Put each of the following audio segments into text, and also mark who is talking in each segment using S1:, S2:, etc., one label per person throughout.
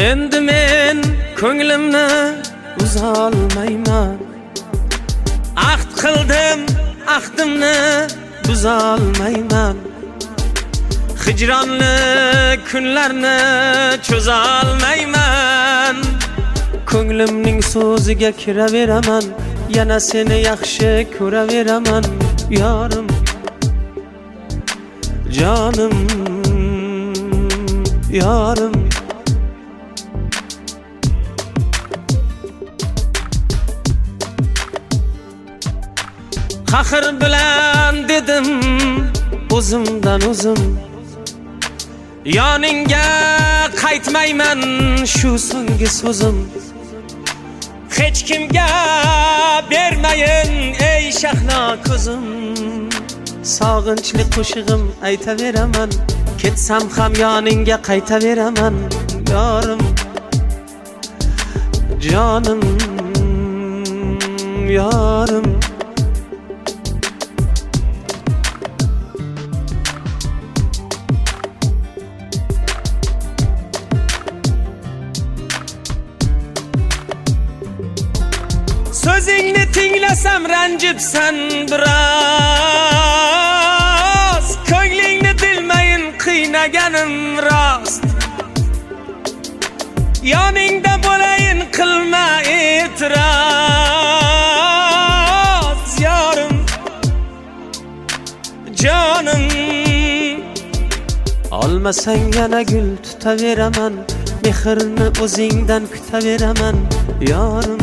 S1: Endi men ko'nglimni uzolmayman. Ahd qildim, ahdimni buzolmayman. Hijronli kunlarni cho'zolmayman. Ko'nglimning so'ziga kiraveraman, yana seni yaxshi ko'raveraman. Yorim, jonim, yorim. Qahr bilan dedim o'zimdan o'zim, yoningga qaytmayman, shu so'nggi so'zim. Hech kimga bermayin ey shahlo ko'zim. Sog'inchli qo'shig'im aytaveraman, ketsam ham yoningga qaytaveraman. Yorim, jonim, yorim. Sözingni tinglasam ranjibsan biroz, ko'nglingni bilmayin qiynaganim rost. Yoningda bo'layin qilma e'tiroz. Yorim, jonim. Olmasang yana gul tutaveraman, mehrni o'zingdan kutaveraman. Yorim,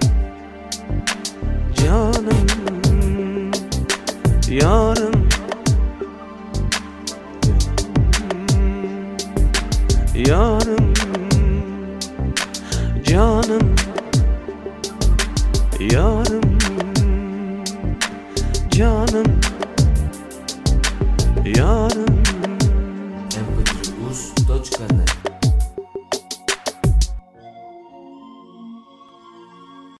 S1: yorim, yorim, yorim, jonim, yorim, jonim, yorim.
S2: mp3uz.net